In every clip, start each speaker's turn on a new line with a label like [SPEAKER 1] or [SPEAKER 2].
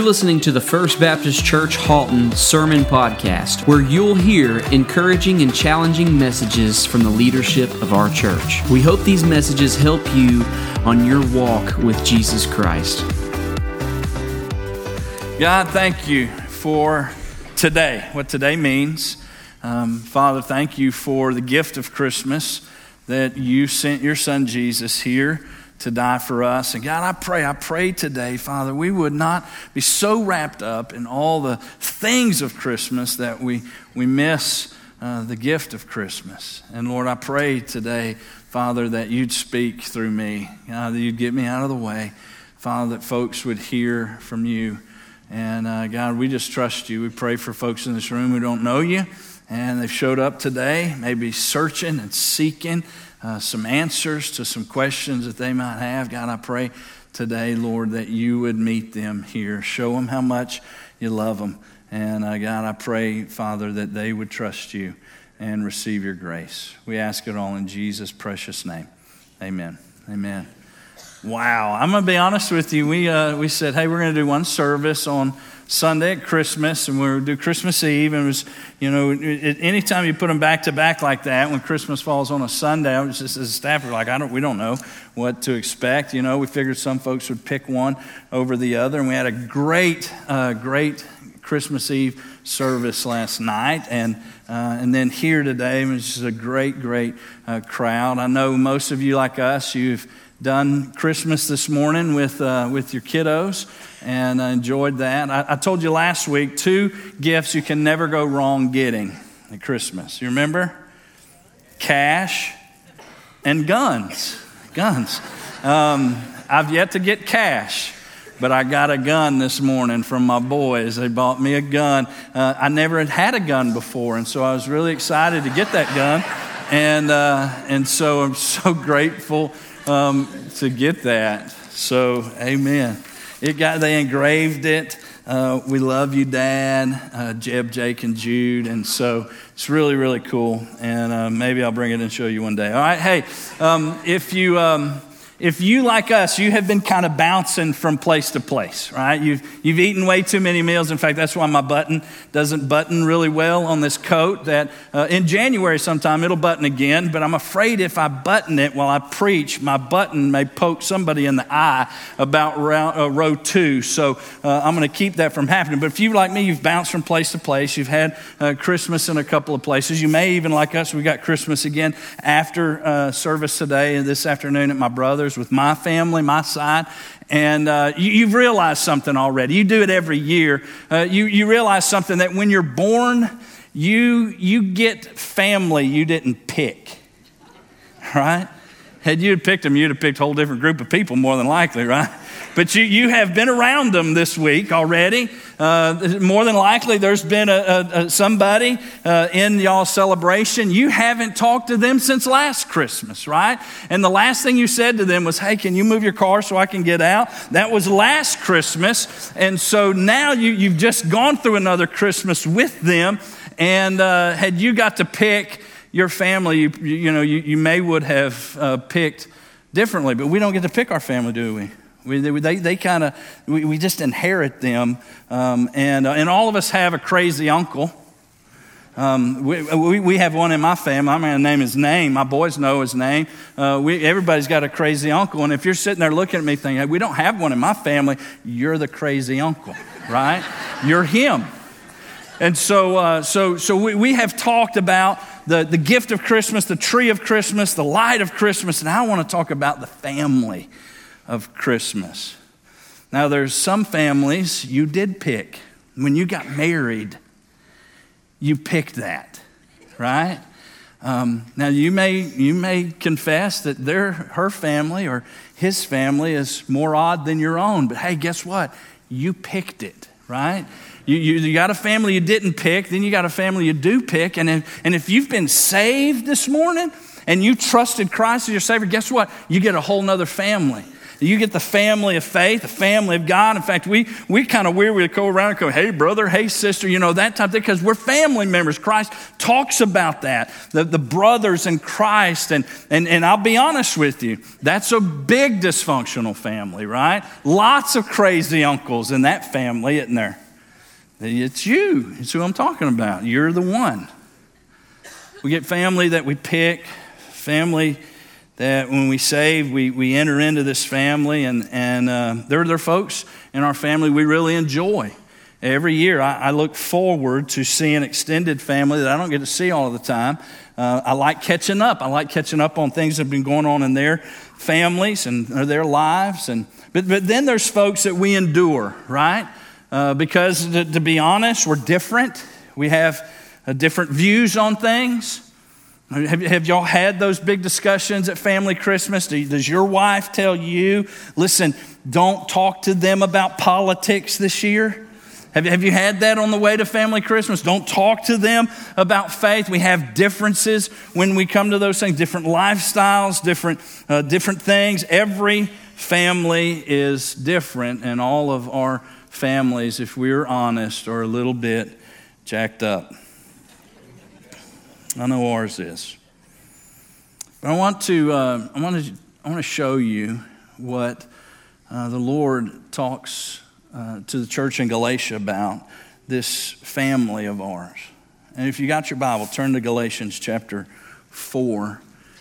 [SPEAKER 1] You're listening to the First Baptist Church Halton Sermon Podcast, where you'll hear encouraging and challenging messages from the leadership of our church. We hope these messages help you on your walk with Jesus Christ.
[SPEAKER 2] God, thank you for today, what today means. Father, thank you for the gift of Christmas, that you sent your son Jesus here to die for us. And God, I pray today, Father, we would not be so wrapped up in all the things of Christmas that we miss the gift of Christmas. And Lord, I pray today, Father, that you'd speak through me, that you'd get me out of the way, Father, that folks would hear from you. And God, we just trust you. We pray for folks in this room who don't know you, and they've showed up today, maybe searching and seeking some answers to some questions that they might have. God, I pray today, Lord, that you would meet them here. Show them how much you love them. And God, I pray, Father, that they would trust you and receive your grace. We ask it all in Jesus' precious name. Amen. Amen. Wow. I'm going to be honest with you. We said, hey, we're going to do one service on Sunday at Christmas, and we'll do Christmas Eve. And it was, anytime you put them back to back like that, when Christmas falls on a Sunday, I was just, as a staff, we're like, we don't know what to expect. We figured some folks would pick one over the other, and we had a great Christmas Eve service last night, and then here today, it was just a great crowd. I know most of you, like us, you've done Christmas this morning with your kiddos, and I enjoyed that. I told you last week, 2 gifts you can never go wrong getting at Christmas. You remember? Cash and guns. I've yet to get cash, but I got a gun this morning from my boys. They bought me a gun. I never had a gun before, and so I was really excited to get that gun, and so I'm so grateful to get that. So, amen. They engraved it. We love you, Dad, Jeb, Jake, and Jude. And so it's really cool. And maybe I'll bring it and show you one day. All right. Hey, if you, like us, you have been kind of bouncing from place to place, right? You've eaten way too many meals. In fact, that's why my button doesn't button really well on this coat. That in January sometime it'll button again, but I'm afraid if I button it while I preach, my button may poke somebody in the eye about row 2. So I'm going to keep that from happening. But if you, like me, you've bounced from place to place, you've had Christmas in a couple of places. You may even, like us, we got Christmas again after service today and this afternoon at my brother's with my family, my side, and you've realized something already. You do it every year. You realize something, that when you're born, you get family you didn't pick, right? Had you picked them, you'd have picked a whole different group of people more than likely, right? But you have been around them this week already. More than likely, there's been somebody in y'all's celebration. You haven't talked to them since last Christmas, right? And the last thing you said to them was, hey, can you move your car so I can get out? That was last Christmas. And so now you've just gone through another Christmas with them. And had you got to pick your family, you may would have picked differently. But we don't get to pick our family, do we? We just inherit them, and all of us have a crazy uncle. We have one in my family. I'm going to name his name. My boys know his name. Everybody's got a crazy uncle, and if you're sitting there looking at me thinking, hey, we don't have one in my family, you're the crazy uncle, right? You're him. And so we have talked about the gift of Christmas, the tree of Christmas, the light of Christmas, and I want to talk about the family of Christmas. Now, there's some families you did pick. When you got married, you picked that, right? Now, you may confess that her family or his family is more odd than your own, but hey, guess what? You picked it, right? You got a family you didn't pick, then you got a family you do pick, and if you've been saved this morning and you trusted Christ as your Savior, guess what? You get a whole nother family. You get the family of faith, the family of God. In fact, we kind of weird. We go around and go, hey, brother, hey, sister, that type of thing, because we're family members. Christ talks about that, the brothers in Christ. And I'll be honest with you, that's a big dysfunctional family, right? Lots of crazy uncles in that family, isn't there? It's you. It's who I'm talking about. You're the one. We get family that we pick, family that when we save, we enter into this family, and there are folks in our family we really enjoy. Every year, I look forward to seeing extended family that I don't get to see all the time. I like catching up. I like catching up on things that have been going on in their families and their lives. But then there's folks that we endure, right? Because to be honest, we're different. We have different views on things. Have y'all had those big discussions at family Christmas? Does your wife tell you, listen, don't talk to them about politics this year? Have you had that on the way to family Christmas? Don't talk to them about faith. We have differences when we come to those things, different lifestyles, different things. Every family is different, and all of our families, if we're honest, are a little bit jacked up. I know ours is. But I want to show you what the Lord talks to the church in Galatia about this family of ours. And if you got your Bible, turn to Galatians chapter 4.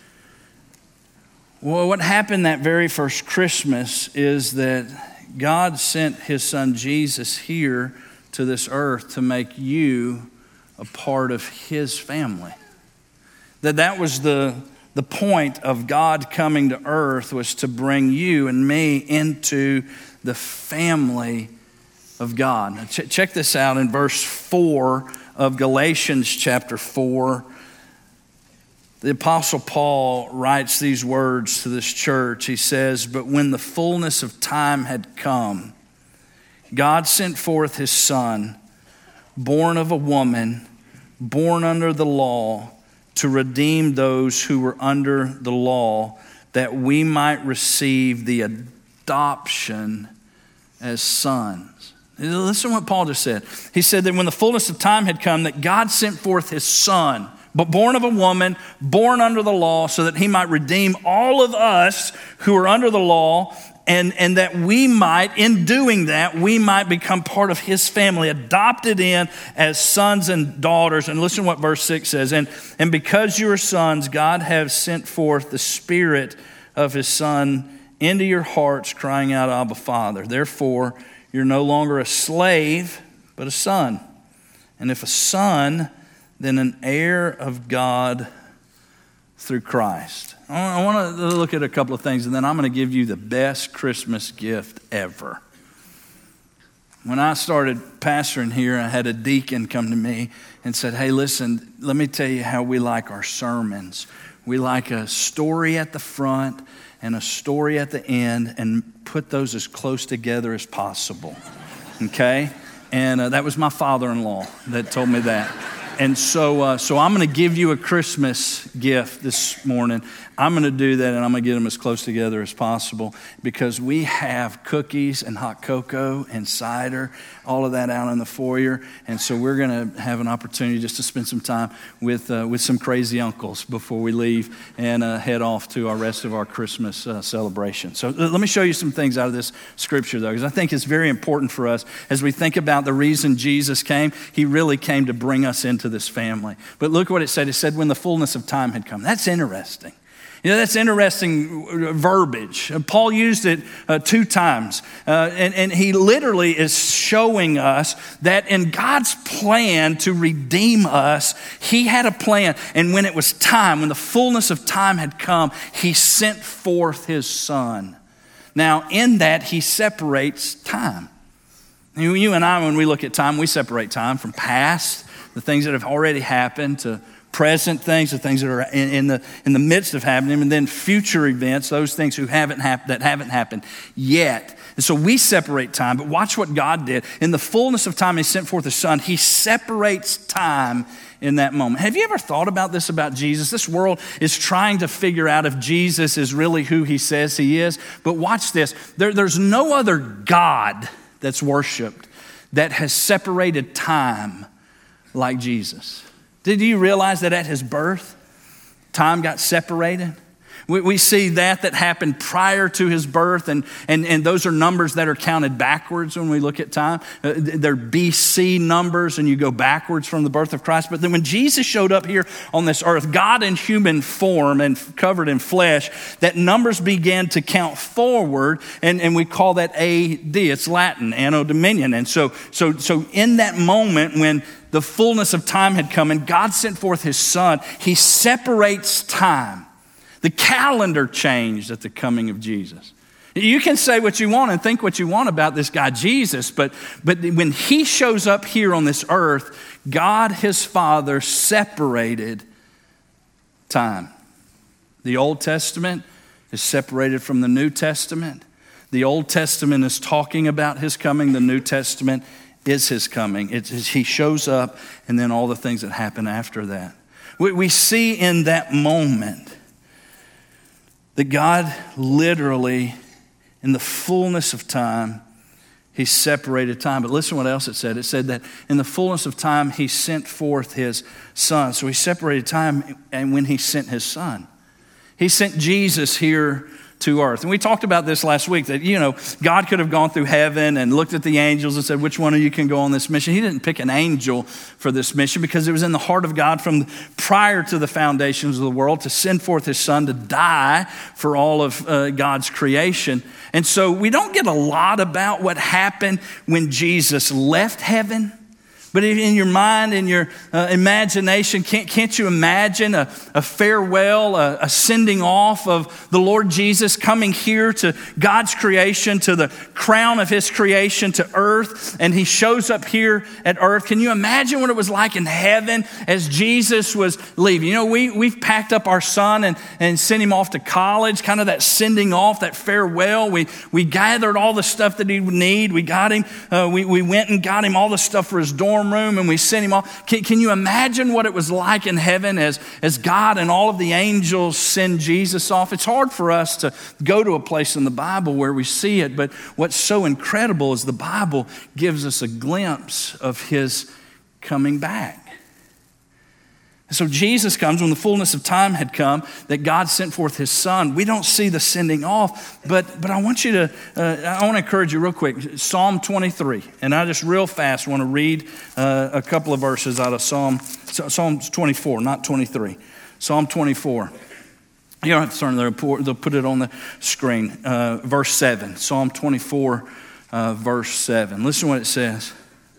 [SPEAKER 2] Well, what happened that very first Christmas is that God sent his son Jesus here to this earth to make you a part of his family. That was the point of God coming to earth, was to bring you and me into the family of God. Now, check this out in verse 4 of Galatians chapter 4. The Apostle Paul writes these words to this church. He says, "But when the fullness of time had come, God sent forth his Son, born of a woman, born under the law, to redeem those who were under the law, that we might receive the adoption as sons." Listen to what Paul just said. He said that when the fullness of time had come, that God sent forth his Son, but born of a woman, born under the law, so that he might redeem all of us who are under the law, and that we might, in doing that, we might become part of his family, adopted in as sons and daughters. And listen to what verse 6 says. And because you are sons, God has sent forth the Spirit of his Son into your hearts, crying out, Abba, Father. Therefore, you're no longer a slave, but a son. And if a son, then an heir of God through Christ. I want to look at a couple of things, and then I'm going to give you the best Christmas gift ever. When I started pastoring here, I had a deacon come to me and said, "Hey, listen, let me tell you how we like our sermons. We like a story at the front and a story at the end, and put those as close together as possible." Okay? And that was my father-in-law that told me that. And so I'm going to give you a Christmas gift this morning. I'm going to do that, and I'm going to get them as close together as possible, because we have cookies and hot cocoa and cider, all of that out in the foyer. And so we're going to have an opportunity just to spend some time with some crazy uncles before we leave and head off to our rest of our Christmas celebration. So let me show you some things out of this scripture, though, because I think it's very important for us as we think about the reason Jesus came. He really came to bring us into this family. But look what it said. It said when the fullness of time had come. That's interesting. That's interesting verbiage. Paul used it 2 times. And he literally is showing us that in God's plan to redeem us, he had a plan. And when it was time, when the fullness of time had come, he sent forth his Son. Now, in that, he separates time. You and I, when we look at time, we separate time from past, the things that have already happened, to present things, the things that are in the midst of happening, and then future events, those things that haven't happened yet. And so we separate time, but watch what God did. In the fullness of time, he sent forth his son. He separates time in that moment. Have you ever thought about this about Jesus? This world is trying to figure out if Jesus is really who he says he is. But watch this. There's no other God that's worshiped that has separated time like Jesus. Did you realize that at his birth, time got separated? We see that happened prior to his birth, and those are numbers that are counted backwards when we look at time. They're BC numbers, and you go backwards from the birth of Christ. But then when Jesus showed up here on this earth, God in human form and covered in flesh, that numbers began to count forward, and we call that AD. It's Latin, Anno Dominion. And so in that moment when the fullness of time had come and God sent forth his son, he separates time. The calendar changed at the coming of Jesus. You can say what you want and think what you want about this guy Jesus, but when he shows up here on this earth, God, his Father, separated time. The Old Testament is separated from the New Testament. The Old Testament is talking about his coming. The New Testament is his coming. He shows up, and then all the things that happen after that. We see in that moment that God literally, in the fullness of time, he separated time. But listen what else it said. It said that in the fullness of time, he sent forth his son. So he separated time, and when he sent his son, he sent Jesus here to earth. And we talked about this last week, that, God could have gone through heaven and looked at the angels and said, which one of you can go on this mission? He didn't pick an angel for this mission because it was in the heart of God from prior to the foundations of the world to send forth his son to die for all of God's creation. And so we don't get a lot about what happened when Jesus left heaven. But in your mind, in your imagination, can't you imagine a farewell, a sending off of the Lord Jesus coming here to God's creation, to the crown of his creation, to earth, and he shows up here at earth? Can you imagine what it was like in heaven as Jesus was leaving? We've packed up our son and sent him off to college, kind of that sending off, that farewell. We gathered all the stuff that he would need. We got him, we went and got him all the stuff for his dorm room, and we sent him off. Can you imagine what it was like in heaven as God and all of the angels send Jesus off? It's hard for us to go to a place in the Bible where we see it, but what's so incredible is the Bible gives us a glimpse of his coming back. So Jesus comes when the fullness of time had come, that God sent forth his son. We don't see the sending off, but I want to encourage you real quick. Psalm 23, and I just real fast want to read a couple of verses out of Psalm 24, not 23. Psalm 24. You don't have to turn there. They'll put it on the screen. Verse 7. Psalm 24, verse 7. Listen to what it says.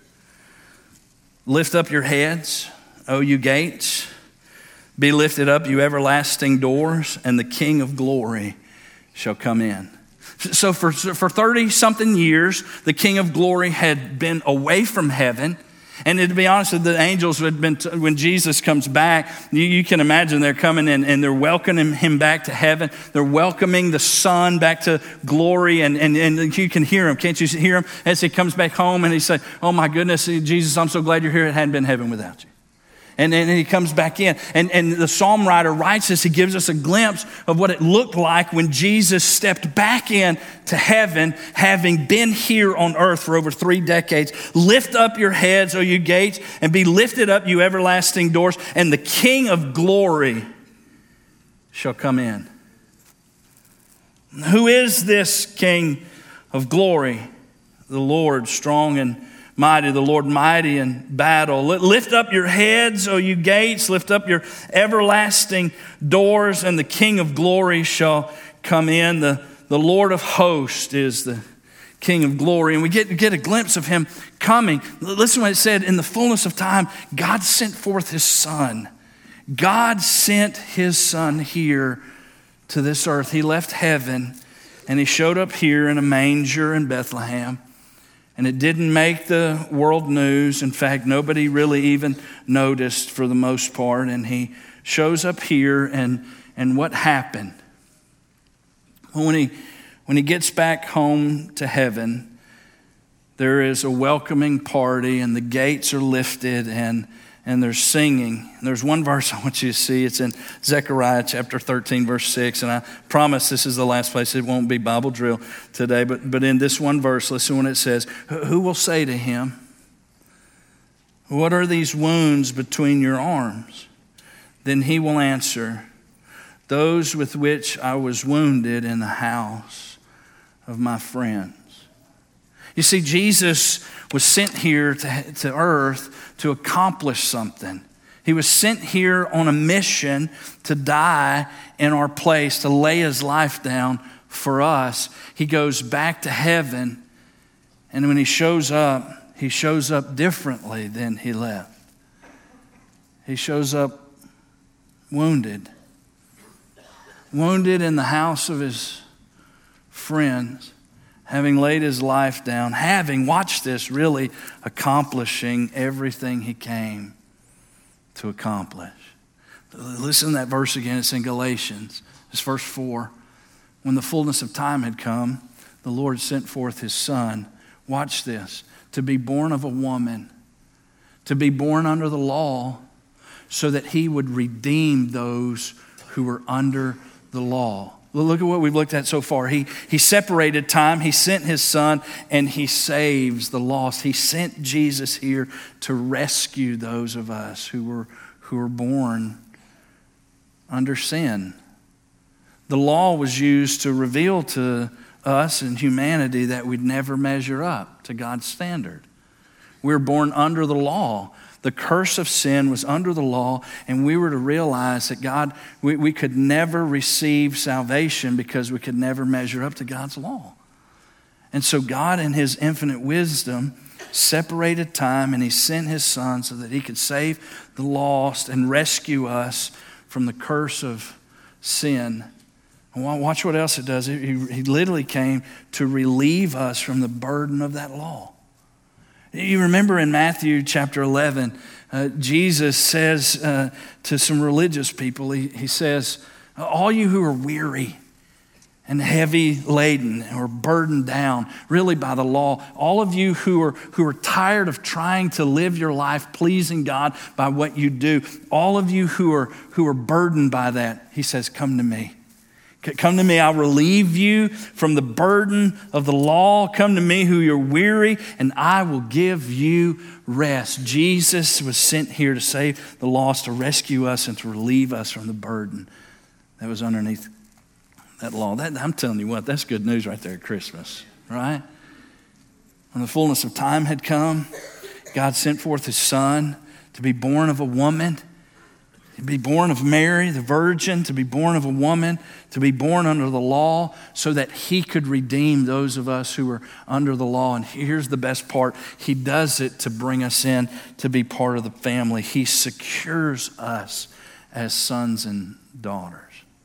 [SPEAKER 2] Lift up your heads, O you gates, be lifted up, you everlasting doors, and the King of glory shall come in. So for 30-something years, the King of glory had been away from heaven. And to be honest, the angels had been, when Jesus comes back, you can imagine they're coming in and they're welcoming him back to heaven. They're welcoming the Son back to glory, and you can hear him. Can't you hear him as he comes back home and he said, oh my goodness, Jesus, I'm so glad you're here. It hadn't been heaven without you. And then he comes back in. And the psalm writer writes this. He gives us a glimpse of what it looked like when Jesus stepped back in to heaven, having been here on earth for over 3 decades. Lift up your heads, O you gates, and be lifted up, you everlasting doors, and the King of glory shall come in. Who is this King of glory? The Lord strong and mighty, the Lord mighty in battle. Lift up your heads, O you gates. Lift up your everlasting doors, and the King of glory shall come in. The Lord of hosts is the King of glory. And we get a glimpse of him coming. Listen to what it said. In the fullness of time, God sent forth his son. God sent his son here to this earth. He left heaven, and he showed up here in a manger in Bethlehem. And it didn't make the world news. In fact, nobody really even noticed for the most part. And he shows up here, and what happened? Well, when he gets back home to heaven, there is a welcoming party, and the gates are lifted, and there's singing. And there's one verse I want you to see. It's in Zechariah chapter 13, verse 6. And I promise this is the last place. It won't be Bible drill today. But in this one verse, listen when it says, "Who will say to him, 'What are these wounds between your arms?' Then he will answer, 'Those with which I was wounded in the house of my friends.'" You see, Jesus was sent here to earth to accomplish something. He was sent here on a mission to die in our place, to lay his life down for us. He goes back to heaven, and when he shows up differently than he left. He shows up wounded in the house of his friends, having laid his life down, having, watch this, really accomplishing everything he came to accomplish. Listen to that verse again. It's in Galatians. It's verse 4. When the fullness of time had come, the Lord sent forth his Son. Watch this. To be born of a woman, to be born under the law, so that he would redeem those who were under the law. Look at what we've looked at so far. He separated time, he sent his Son, and he saves the lost. He sent Jesus here to rescue those of us who were born under sin. The law was used to reveal to us and humanity that we'd never measure up to God's standard. We were born under the law. The curse of sin was under the law, and we were to realize that God, we could never receive salvation because we could never measure up to God's law. And so God, in his infinite wisdom, separated time, and he sent his Son so that he could save the lost and rescue us from the curse of sin. And watch what else it does. He literally came to relieve us from the burden of that law. You remember in Matthew chapter 11, Jesus says to some religious people, he says, "All you who are weary and heavy laden or burdened down really by the law, all of you who are tired of trying to live your life pleasing God by what you do, all of you who are burdened by that," he says, "Come to me. Come to me, I'll relieve you from the burden of the law. Come to me who you're weary, and I will give you rest." Jesus was sent here to save the lost, to rescue us, and to relieve us from the burden that was underneath that law. I'm telling you what, that's good news right there at Christmas, right? When the fullness of time had come, God sent forth his Son to be born of a woman, to be born of Mary, the virgin, to be born of a woman, to be born under the law, so that he could redeem those of us who are under the law. And here's the best part. He does it to bring us in to be part of the family. He secures us as sons and daughters.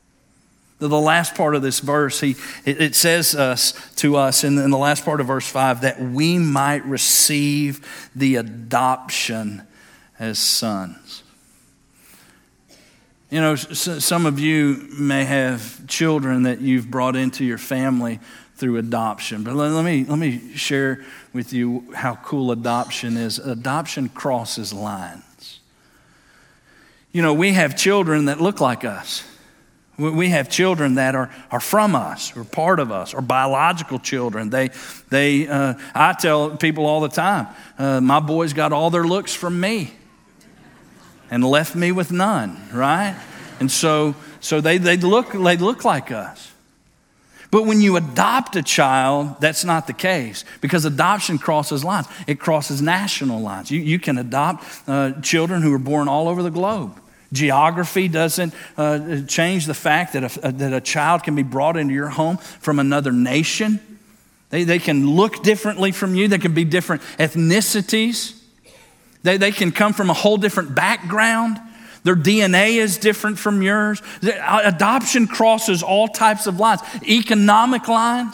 [SPEAKER 2] The last part of this verse, it says to us in the last part of verse 5 that we might receive the adoption as sons. You know, some of you may have children that you've brought into your family through adoption. But let me share with you how cool adoption is. Adoption crosses lines. You know, we have children that look like us. We have children that are from us, or part of us, or biological children. I tell people all the time, my boys got all their looks from me and left me with none, right? And so they look like us. But when you adopt a child, that's not the case, because adoption crosses lines. It crosses national lines. You can adopt children who are born all over the globe. Geography doesn't change the fact that a child can be brought into your home from another nation. They can look differently from you. They can be different ethnicities. They can come from a whole different background. Their DNA is different from yours. Adoption crosses all types of lines. Economic lines.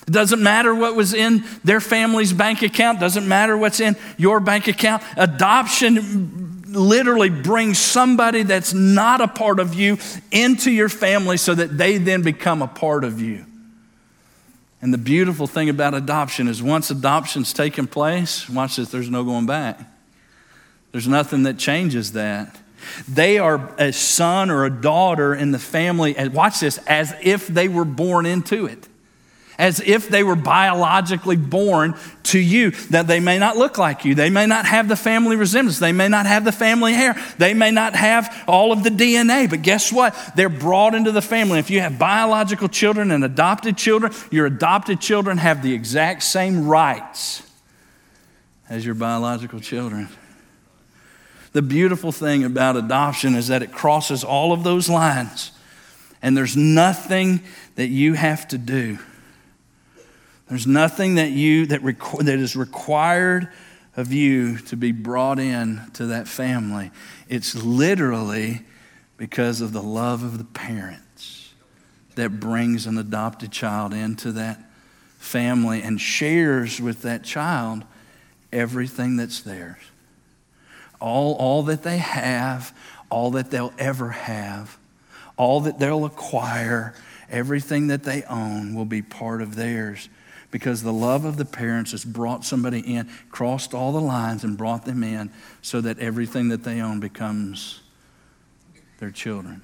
[SPEAKER 2] It doesn't matter what was in their family's bank account. Doesn't matter what's in your bank account. Adoption literally brings somebody that's not a part of you into your family so that they then become a part of you. And the beautiful thing about adoption is once adoption's taken place, watch this, there's no going back. There's nothing that changes that. They are a son or a daughter in the family, and watch this, as if they were born into it. As if they were biologically born to you, that they may not look like you. They may not have the family resemblance. They may not have the family hair. They may not have all of the DNA. But guess what? They're brought into the family. If you have biological children and adopted children, your adopted children have the exact same rights as your biological children. The beautiful thing about adoption is that it crosses all of those lines, and there's nothing that you have to do. There's nothing that is required of you to be brought in to that family. It's literally because of the love of the parents that brings an adopted child into that family and shares with that child everything that's theirs. All that they have, all that they'll ever have, all that they'll acquire, everything that they own will be part of theirs. Because the love of the parents has brought somebody in, crossed all the lines and brought them in so that everything that they own becomes their children.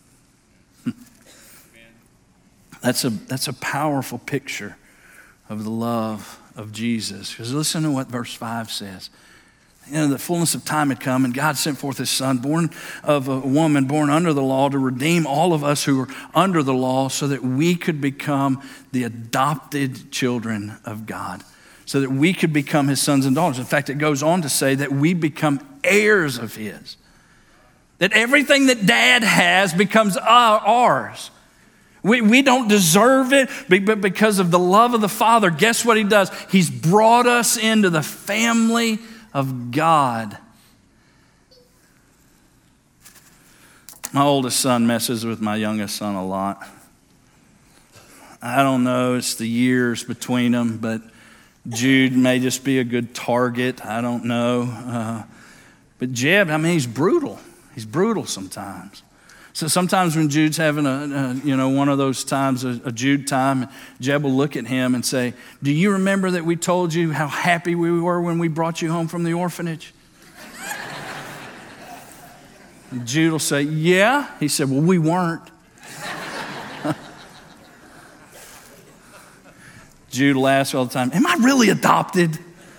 [SPEAKER 2] That's a powerful picture of the love of Jesus. Because listen to what verse 5 says. The fullness of time had come, and God sent forth his son, born of a woman, born under the law, to redeem all of us who were under the law so that we could become the adopted children of God, so that we could become his sons and daughters. In fact, it goes on to say that we become heirs of his, that everything that dad has becomes ours. We don't deserve it, but because of the love of the Father, guess what he does? He's brought us into the family of God. My oldest son messes with my youngest son a lot. I don't know, it's the years between them, but Jude may just be a good target. I don't know. But Jeb, he's brutal. He's brutal sometimes. So sometimes when Jude's having one of those times, a Jude time, Jeb will look at him and say, "Do you remember that we told you how happy we were when we brought you home from the orphanage?" And Jude will say, "Yeah." He said, "Well, we weren't." Jude will ask all the time, "Am I really adopted?"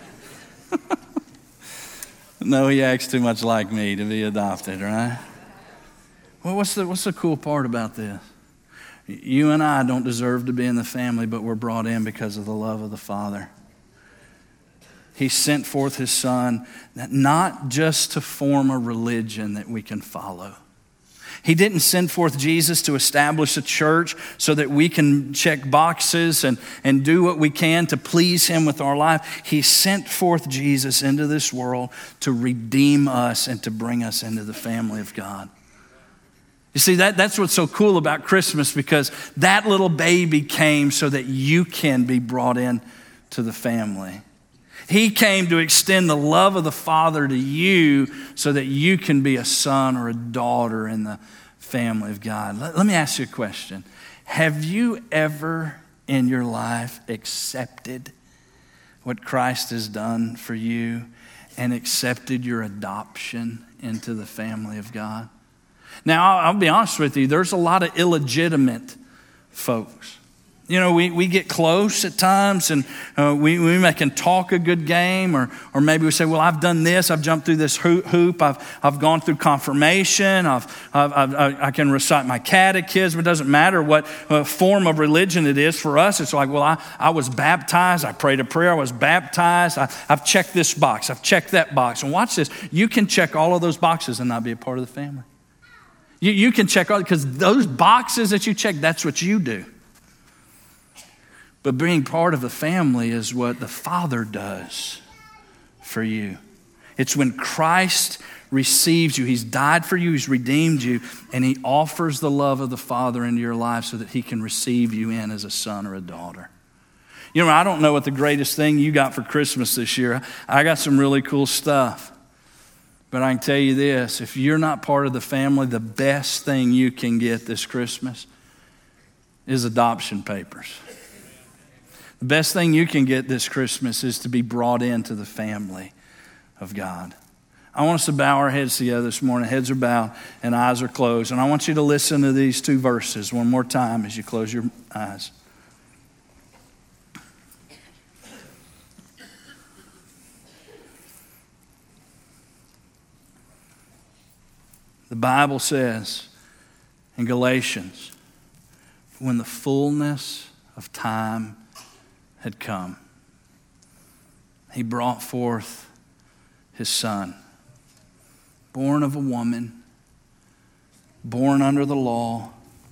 [SPEAKER 2] No, he acts too much like me to be adopted, right? Well, what's the cool part about this? You and I don't deserve to be in the family, but we're brought in because of the love of the Father. He sent forth his son, not just to form a religion that we can follow. He didn't send forth Jesus to establish a church so that we can check boxes and do what we can to please him with our life. He sent forth Jesus into this world to redeem us and to bring us into the family of God. You see, that's what's so cool about Christmas, because that little baby came so that you can be brought in to the family. He came to extend the love of the Father to you so that you can be a son or a daughter in the family of God. Let me ask you a question. Have you ever in your life accepted what Christ has done for you and accepted your adoption into the family of God? Now, I'll be honest with you, there's a lot of illegitimate folks. We get close at times, and we can talk a good game, or maybe we say, well, I've done this, I've jumped through this hoop, I've gone through confirmation, I can recite my catechism. It doesn't matter what form of religion it is for us. It's like, well, I was baptized, I prayed a prayer, I was baptized, I've checked this box, I've checked that box. And watch this, you can check all of those boxes and not be a part of the family. You can check all, because those boxes that you check, that's what you do. But being part of the family is what the Father does for you. It's when Christ receives you. He's died for you, he's redeemed you, and he offers the love of the Father into your life so that he can receive you in as a son or a daughter. You know, I don't know what the greatest thing you got for Christmas this year. I got some really cool stuff. But I can tell you this, if you're not part of the family, the best thing you can get this Christmas is adoption papers. The best thing you can get this Christmas is to be brought into the family of God. I want us to bow our heads together this morning. Heads are bowed and eyes are closed. And I want you to listen to these two verses one more time as you close your eyes. The Bible says in Galatians, when the fullness of time had come, he brought forth his son, born of a woman, born under the law,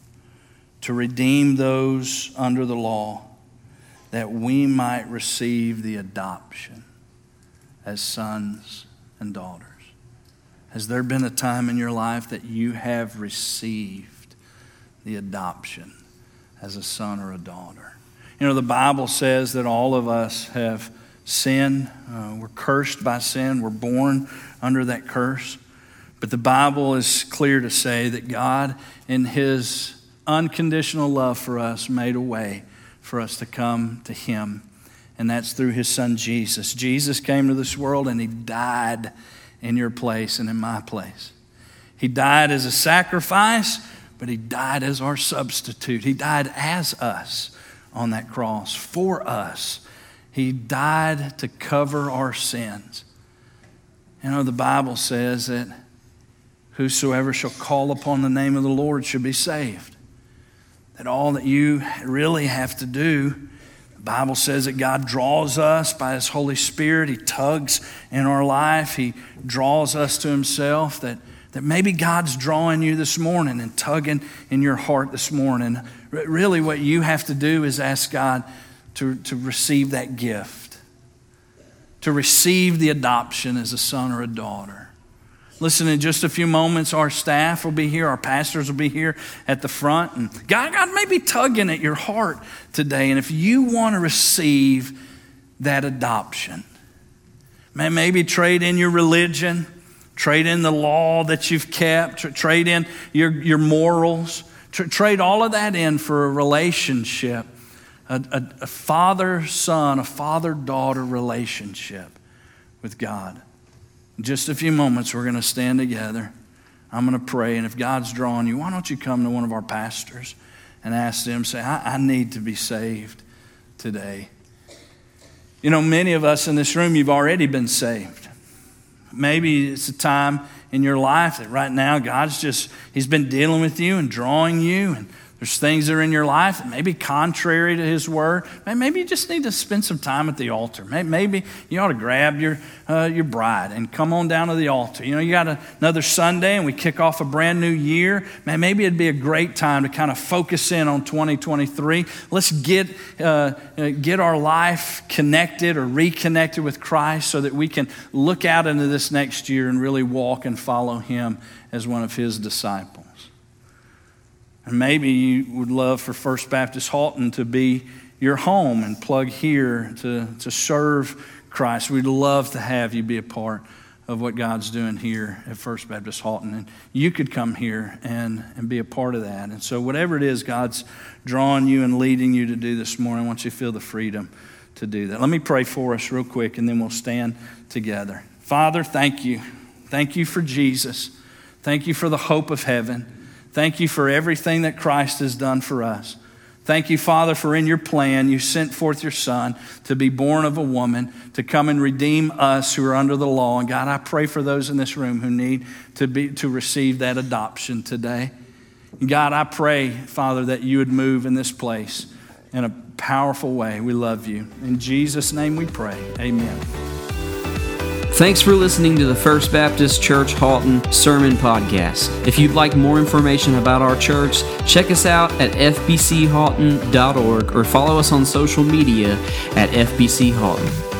[SPEAKER 2] to redeem those under the law, that we might receive the adoption as sons and daughters. Has there been a time in your life that you have received the adoption as a son or a daughter? You know, the Bible says that all of us have sinned. We're cursed by sin. We're born under that curse. But the Bible is clear to say that God, in his unconditional love for us, made a way for us to come to him. And that's through his son Jesus. Jesus came to this world and he died in your place and in my place. He died as a sacrifice, but he died as our substitute. He died as us on that cross for us. He died to cover our sins. You know, the Bible says that whosoever shall call upon the name of the Lord shall be saved. That all that you really have to do, the Bible says that God draws us by his Holy Spirit. He tugs in our life. He draws us to himself. That maybe God's drawing you this morning and tugging in your heart this morning. Really what you have to do is ask God to receive that gift, to receive the adoption as a son or a daughter. Listen, in just a few moments, our staff will be here, our pastors will be here at the front. And God may be tugging at your heart today. And if you want to receive that adoption, maybe trade in your religion, trade in the law that you've kept, trade in your morals, trade all of that in for a relationship, a father-son, a father-daughter relationship with God. In just a few moments, we're going to stand together. I'm going to pray, and if God's drawing you, why don't you come to one of our pastors and ask them, say, I need to be saved today. You know, many of us in this room, you've already been saved. Maybe it's a time in your life that right now he's been dealing with you and drawing you, and there's things that are in your life that may be contrary to his word. Maybe you just need to spend some time at the altar. Maybe you ought to grab your bride and come on down to the altar. You know, you got another Sunday and we kick off a brand new year. Maybe it'd be a great time to kind of focus in on 2023. Let's get our life connected or reconnected with Christ so that we can look out into this next year and really walk and follow him as one of his disciples. And maybe you would love for First Baptist Halton to be your home and plug here to serve Christ. We'd love to have you be a part of what God's doing here at First Baptist Halton. And you could come here and be a part of that. And so whatever it is God's drawing you and leading you to do this morning, I want you to feel the freedom to do that. Let me pray for us real quick, and then we'll stand together. Father, thank you. Thank you for Jesus. Thank you for the hope of heaven. Thank you for everything that Christ has done for us. Thank you, Father, for in your plan, you sent forth your Son to be born of a woman, to come and redeem us who are under the law. And God, I pray for those in this room who need to receive that adoption today. And God, I pray, Father, that you would move in this place in a powerful way. We love you. In Jesus' name we pray. Amen.
[SPEAKER 1] Thanks for listening to the First Baptist Church Halton Sermon Podcast. If you'd like more information about our church, check us out at fbchalton.org or follow us on social media at FBC Halton.